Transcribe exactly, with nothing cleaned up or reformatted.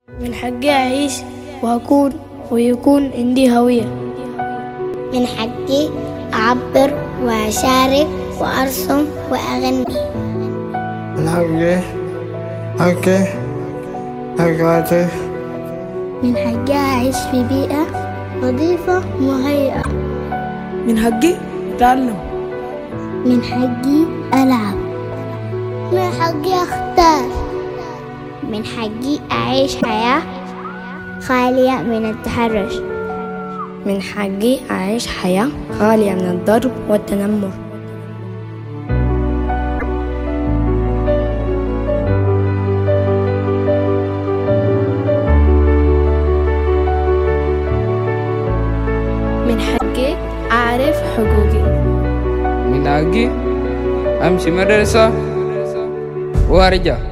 من حقي أعيش وأكون ويكون عندي هوية. من حقي أعبر وأشارك وأرسم وأغني. من حقي حقي حقاتي. من حقي أعيش في بيئة نظيفة مهيئة. من حقي أتعلم. من حقي ألعب. من حقي أختار. من حقي أعيش حياة خالية من التحرش. من حقي أعيش حياة خالية من الضرب والتنمر. من حقي أعرف حقوقي. من حقي أمشي مدرسة وأرجع.